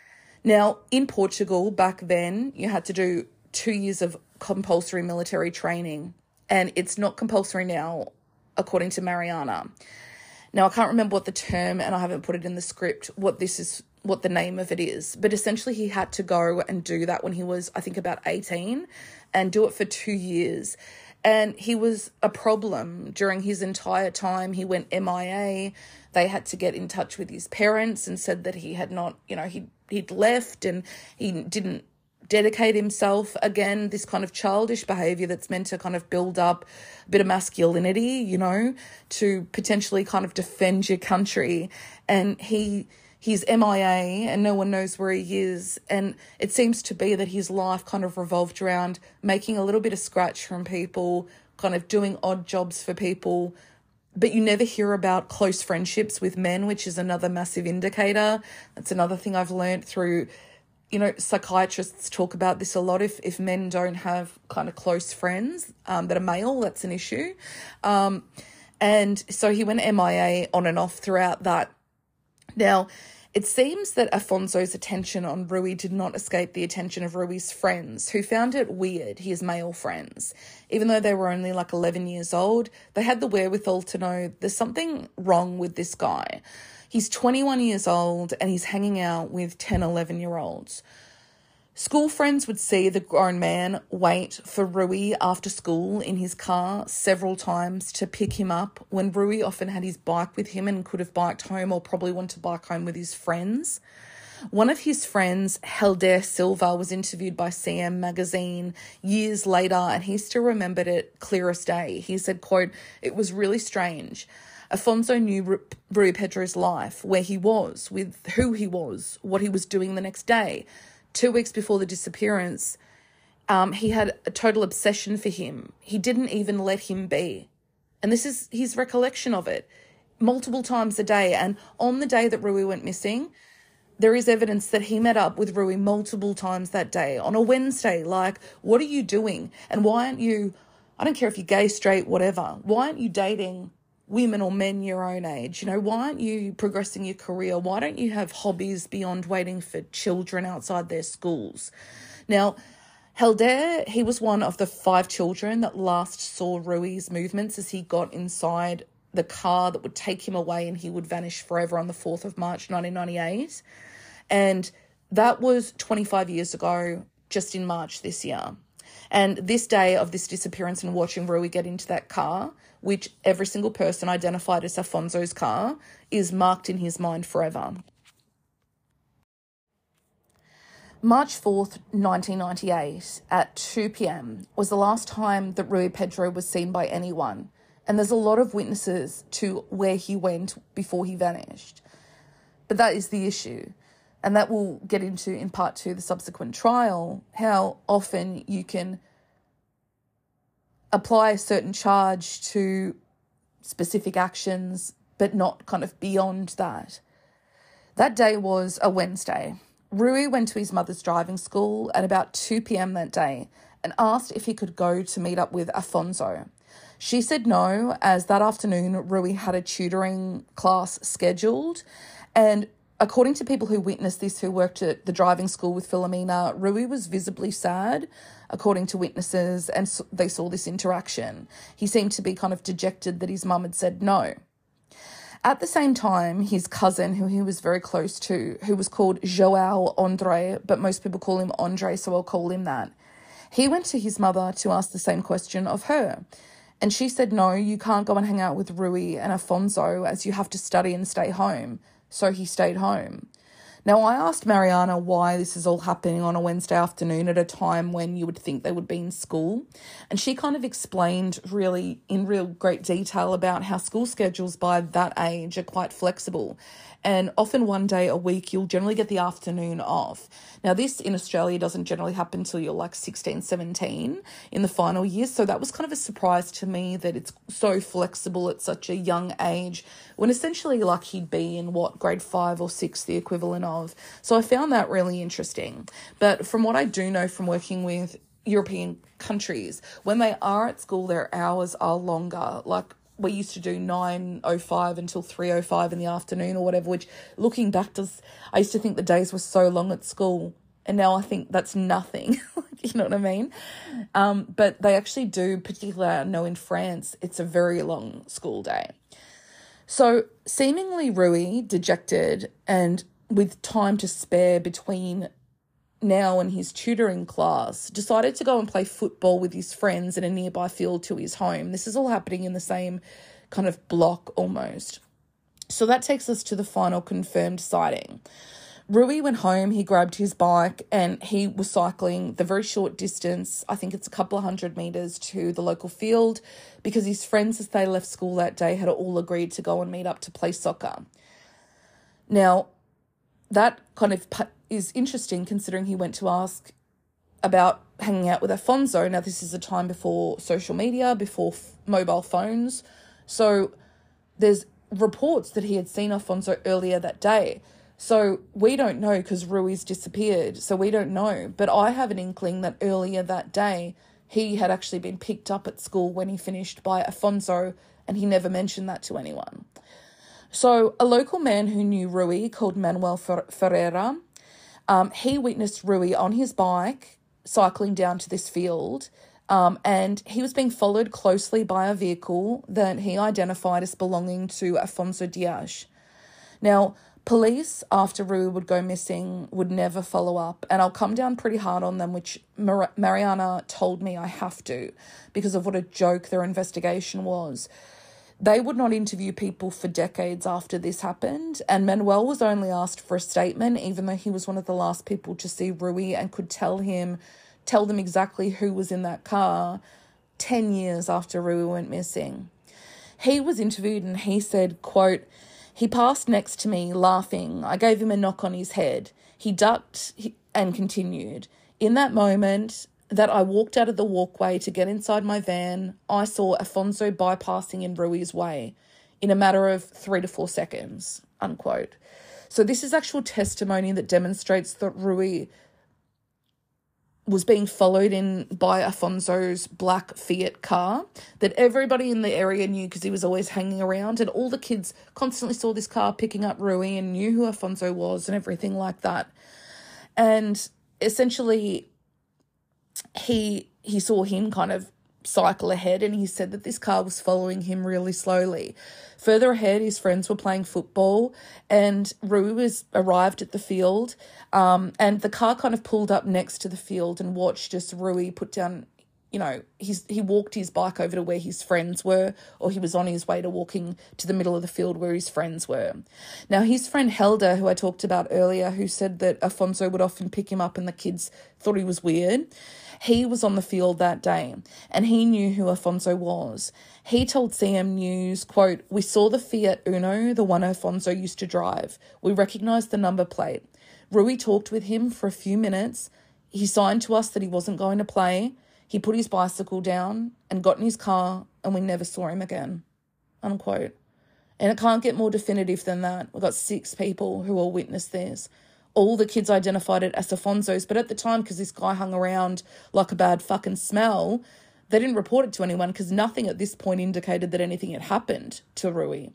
Now, in Portugal back then, you had to do 2 years of compulsory military training, and it's not compulsory now, according to Mariana. Now, I can't remember what the term, and I haven't put it in the script, what the name of it is. But essentially he had to go and do that when he was, I think, about 18, and do it for 2 years. And he was a problem during his entire time. He went MIA. They had to get in touch with his parents and said that he had not, you know, he'd left and he didn't dedicate himself. Again, this kind of childish behaviour that's meant to kind of build up a bit of masculinity, you know, to potentially kind of defend your country. And he's MIA and no one knows where he is. And it seems to be that his life kind of revolved around making a little bit of scratch from people, kind of doing odd jobs for people. But you never hear about close friendships with men, which is another massive indicator. That's another thing I've learned through, you know, psychiatrists talk about this a lot. If men don't have kind of close friends that are male, that's an issue. And so he went MIA on and off throughout that. Now, it seems that Afonso's attention on Rui did not escape the attention of Rui's friends, who found it weird, his male friends. Even though they were only like 11 years old, they had the wherewithal to know there's something wrong with this guy. He's 21 years old and he's hanging out with 10, 11-year-olds. School friends would see the grown man wait for Rui after school in his car several times to pick him up, when Rui often had his bike with him and could have biked home or probably wanted to bike home with his friends. One of his friends, Helder Silva, was interviewed by CM magazine years later and he still remembered it clear as day. He said, quote, "It was really strange. Afonso knew Rui Pedro's life, where he was, with who he was, what he was doing the next day. 2 weeks before the disappearance, he had a total obsession for him. He didn't even let him be. And this is his recollection of it, multiple times a day. And on the day that Rui went missing, there is evidence that he met up with Rui multiple times that day on a Wednesday. Like, what are you doing? And why aren't you, I don't care if you're gay, straight, whatever, why aren't you dating women or men your own age? You know, why aren't you progressing your career? Why don't you have hobbies beyond waiting for children outside their schools? Now, Helder, he was one of the 5 children that last saw Rui's movements as he got inside the car that would take him away and he would vanish forever on the 4th of March, 1998. And that was 25 years ago, just in March this year. And this day of this disappearance and watching Rui get into that car, which every single person identified as Afonso's car, is marked in his mind forever. March 4th, 1998, at 2 p.m. was the last time that Rui Pedro was seen by anyone. And there's a lot of witnesses to where he went before he vanished. But that is the issue. And that we'll get into in part 2, the subsequent trial, how often you can apply a certain charge to specific actions, but not kind of beyond that. That day was a Wednesday. Rui went to his mother's driving school at about 2 p.m. that day and asked if he could go to meet up with Afonso. She said no, as that afternoon Rui had a tutoring class scheduled. And according to people who witnessed this, who worked at the driving school with Filomena, Rui was visibly sad, according to witnesses, and they saw this interaction. He seemed to be kind of dejected that his mum had said no. At the same time, his cousin, who he was very close to, who was called João Andre, but most people call him Andre, so I'll call him that, he went to his mother to ask the same question of her. And she said, no, you can't go and hang out with Rui and Afonso as you have to study and stay home. So he stayed home. Now, I asked Mariana why this is all happening on a Wednesday afternoon at a time when you would think they would be in school. And she kind of explained really in real great detail about how school schedules by that age are quite flexible. And often one day a week, you'll generally get the afternoon off. Now, this in Australia doesn't generally happen until you're like 16, 17 in the final years. So that was kind of a surprise to me that it's so flexible at such a young age, when essentially like he'd be in grade 5 or 6, the equivalent of. So I found that really interesting. But from what I do know from working with European countries, when they are at school, their hours are longer. Like, we used to do 9:05 until 3:05 in the afternoon or whatever, which looking back I used to think the days were so long at school. And now I think that's nothing. You know what I mean? But they actually do, particularly I know in France, it's a very long school day. So seemingly Rui, dejected and with time to spare between now and his tutoring class, decided to go and play football with his friends in a nearby field to his home. This is all happening in the same kind of block almost. So that takes us to the final confirmed sighting. Rui went home, he grabbed his bike and he was cycling the very short distance, I think it's a couple of 100 metres, to the local field, because his friends, as they left school that day, had all agreed to go and meet up to play soccer. Now, that kind of is interesting considering he went to ask about hanging out with Afonso. Now, this is a time before social media, before mobile phones. So there's reports that he had seen Afonso earlier that day. So we don't know because Rui's disappeared. So we don't know. But I have an inkling that earlier that day, he had actually been picked up at school when he finished by Afonso, and he never mentioned that to anyone. So a local man who knew Rui, called Manuel Ferreira, he witnessed Rui on his bike cycling down to this field, and he was being followed closely by a vehicle that he identified as belonging to Afonso Dias. Now, police, after Rui would go missing, would never follow up, and I'll come down pretty hard on them, which Mariana told me I have to, because of what a joke their investigation was. They would not interview people for decades after this happened, and Manuel was only asked for a statement, even though he was one of the last people to see Rui and could tell them exactly who was in that car 10 years after Rui went missing. He was interviewed and he said, quote, "He passed next to me laughing. I gave him a knock on his head. He ducked and continued. In that moment that I walked out of the walkway to get inside my van, I saw Afonso bypassing in Rui's way in a matter of 3 to 4 seconds," unquote. So this is actual testimony that demonstrates that Rui was being followed in by Afonso's black Fiat car that everybody in the area knew because he was always hanging around, and all the kids constantly saw this car picking up Rui and knew who Afonso was and everything like that. And essentially he saw him kind of cycle ahead, and he said that this car was following him really slowly. Further ahead, his friends were playing football and Rui arrived at the field, and the car kind of pulled up next to the field and watched just Rui put down, he walked his bike over to where his friends were, or he was on his way to walking to the middle of the field where his friends were. Now, his friend Helder, who I talked about earlier, who said that Afonso would often pick him up and the kids thought he was weird, he was on the field that day and he knew who Afonso was. He told CM News, quote, "We saw the Fiat Uno, the one Afonso used to drive. We recognised the number plate. Rui talked with him for a few minutes. He signed to us that he wasn't going to play. He put his bicycle down and got in his car and we never saw him again," unquote. And it can't get more definitive than that. We've got 6 people who all witnessed this. All the kids identified it as Afonso's, but at the time, because this guy hung around like a bad fucking smell, they didn't report it to anyone because nothing at this point indicated that anything had happened to Rui.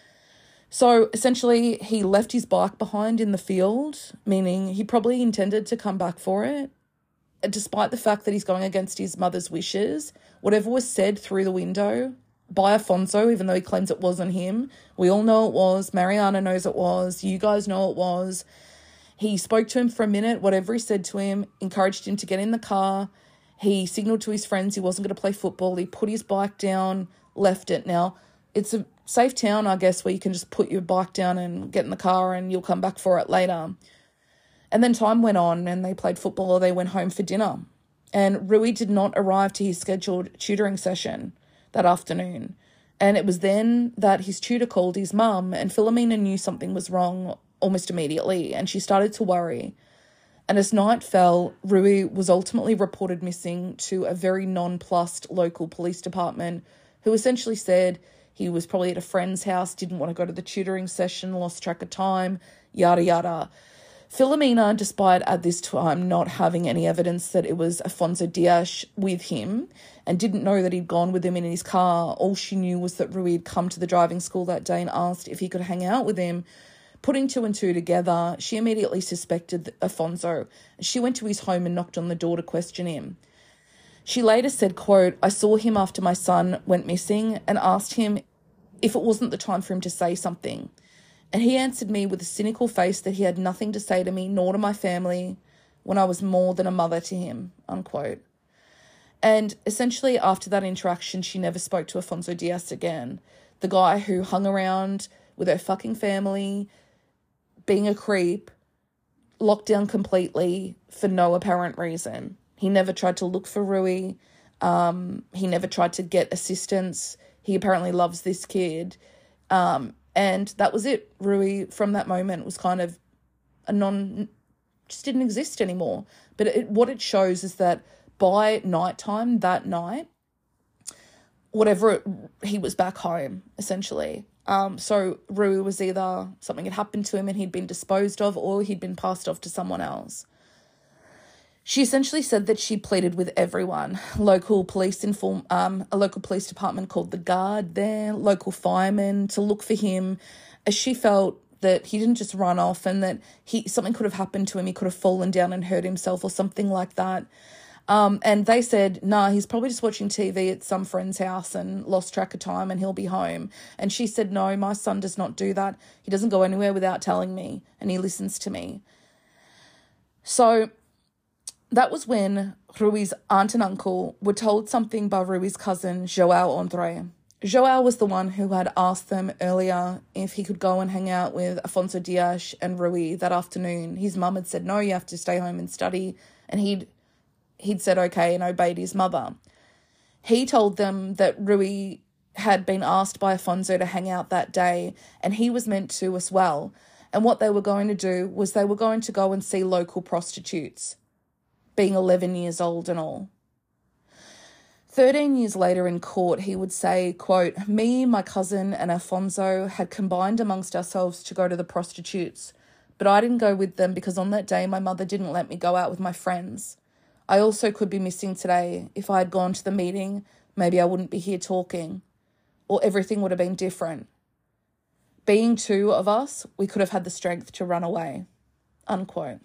So essentially, he left his bike behind in the field, meaning he probably intended to come back for it. Despite the fact that he's going against his mother's wishes, whatever was said through the window by Afonso, even though he claims it wasn't him, we all know it was, Mariana knows it was, you guys know it was. He spoke to him for a minute, whatever he said to him, encouraged him to get in the car. He signalled to his friends he wasn't going to play football. He put his bike down, left it. Now, it's a safe town, I guess, where you can just put your bike down and get in the car and you'll come back for it later. And then time went on and they played football or they went home for dinner. And Rui did not arrive to his scheduled tutoring session that afternoon. And it was then that his tutor called his mum, and Philomena knew something was wrong almost immediately, and she started to worry. And as night fell, Rui was ultimately reported missing to a very nonplussed local police department, who essentially said he was probably at a friend's house, didn't want to go to the tutoring session, lost track of time, yada yada. Philomena, despite at this time not having any evidence that it was Afonso Dias with him and didn't know that he'd gone with him in his car, all she knew was that Rui had come to the driving school that day and asked if he could hang out with him. Putting 2 and 2 together, she immediately suspected Afonso. She went to his home and knocked on the door to question him. She later said, quote, "I saw him after my son went missing and asked him if it wasn't the time for him to say something. And he answered me with a cynical face that he had nothing to say to me, nor to my family, when I was more than a mother to him," unquote. And essentially after that interaction, she never spoke to Afonso Dias again. The guy who hung around with her fucking family, being a creep, locked down completely for no apparent reason. He never tried to look for Rui. He never tried to get assistance. He apparently loves this kid. And that was it. Rui, from that moment, was kind of just didn't exist anymore. But what it shows is that by nighttime that night, he was back home, essentially. So Rui was either something had happened to him and he'd been disposed of, or he'd been passed off to someone else. She essentially said that she pleaded with everyone. A local police department called the Guard there, local firemen, to look for him, as she felt that he didn't just run off and that something could have happened to him. He could have fallen down and hurt himself or something like that. And they said, nah, he's probably just watching TV at some friend's house and lost track of time and he'll be home. And she said, no, my son does not do that. He doesn't go anywhere without telling me and he listens to me. So that was when Rui's aunt and uncle were told something by Rui's cousin, João Andre. João was the one who had asked them earlier if he could go and hang out with Afonso Dias and Rui that afternoon. His mum had said, no, you have to stay home and study. And he'd said okay and obeyed his mother. He told them that Rui had been asked by Afonso to hang out that day, and he was meant to as well. And what they were going to do was they were going to go and see local prostitutes, being 11 years old and all. 13 years later in court, he would say, quote, "Me, my cousin and Afonso had combined amongst ourselves to go to the prostitutes, but I didn't go with them because on that day my mother didn't let me go out with my friends. I also could be missing today. If I had gone to the meeting, maybe I wouldn't be here talking, or everything would have been different. Being two of us, we could have had the strength to run away," unquote.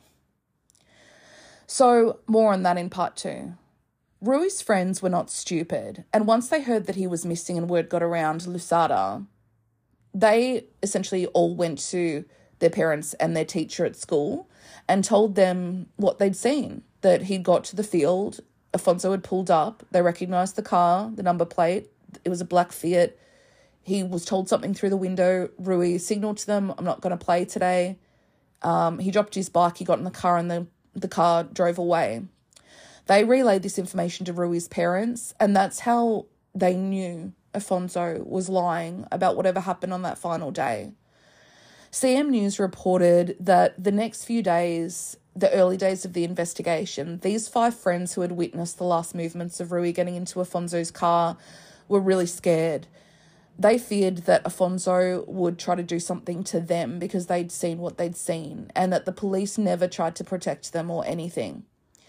So more on that in part 2. Rui's friends were not stupid, and once they heard that he was missing and word got around Lusada, they essentially all went to their parents and their teacher at school and told them what they'd seen, that he'd got to the field, Afonso had pulled up, they recognised the car, the number plate, it was a black Fiat. He was told something through the window. Rui signalled to them, "I'm not going to play today." He dropped his bike, he got in the car, and the car drove away. They relayed this information to Rui's parents, and that's how they knew Afonso was lying about whatever happened on that final day. CM News reported that the next few days, the early days of the investigation, these 5 friends who had witnessed the last movements of Rui getting into Afonso's car were really scared. They feared that Afonso would try to do something to them because they'd seen what they'd seen, and that the police never tried to protect them or anything.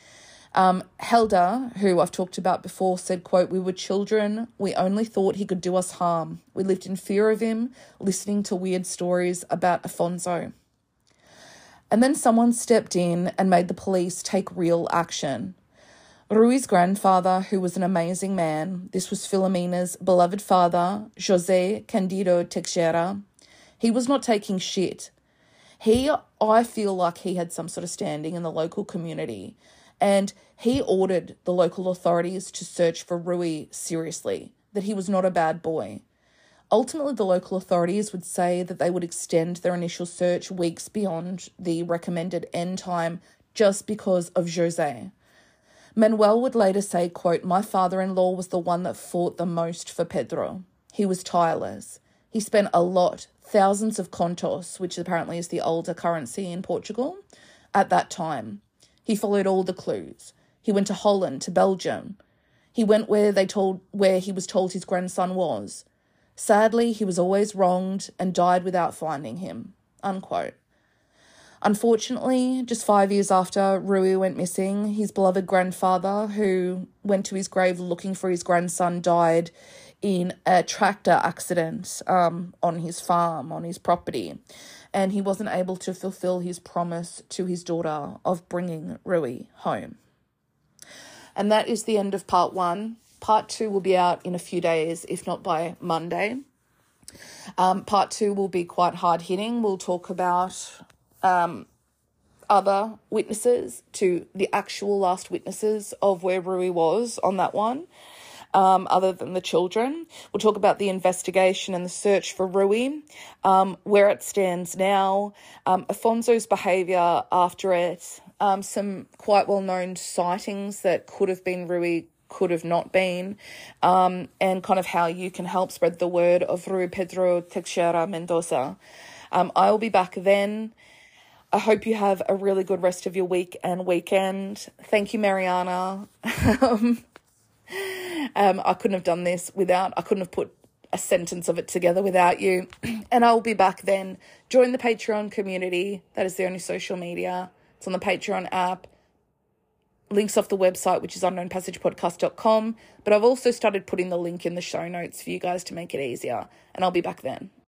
Helder, who I've talked about before, said, quote, "We were children. We only thought he could do us harm. We lived in fear of him, listening to weird stories about Afonso." And then someone stepped in and made the police take real action. Rui's grandfather, who was an amazing man, this was Filomena's beloved father, José Candido Teixeira, he was not taking shit. I feel like he had some sort of standing in the local community, and he ordered the local authorities to search for Rui seriously, that he was not a bad boy. Ultimately, the local authorities would say that they would extend their initial search weeks beyond the recommended end time just because of José. Manuel would later say, quote, "My father-in-law was the one that fought the most for Pedro. He was tireless. He spent a lot, thousands of contos, which apparently is the older currency in Portugal, at that time. He followed all the clues. He went to Holland, to Belgium. He went where he was told his grandson was. Sadly, he was always wronged and died without finding him," unquote. Unfortunately, just 5 years after Rui went missing, his beloved grandfather, who went to his grave looking for his grandson, died in a tractor accident on his farm, on his property, and he wasn't able to fulfill his promise to his daughter of bringing Rui home. And that is the end of part 1. Part 2 will be out in a few days, if not by Monday. Part 2 will be quite hard-hitting. We'll talk about other witnesses to the actual last witnesses of where Rui was on that one, other than the children. We'll talk about the investigation and the search for Rui, where it stands now, Afonso's behaviour after it, some quite well-known sightings that could have been Rui, could have not been, and kind of how you can help spread the word of Rui Pedro Teixeira Mendoza. I will be back then. I hope you have a really good rest of your week and weekend. Thank you, Mariana. I couldn't have done this I couldn't have put a sentence of it together without you. And I'll be back then. Join the Patreon community. That is the only social media. It's on the Patreon app. Links off the website, which is unknownpassagepodcast.com. But I've also started putting the link in the show notes for you guys to make it easier. And I'll be back then.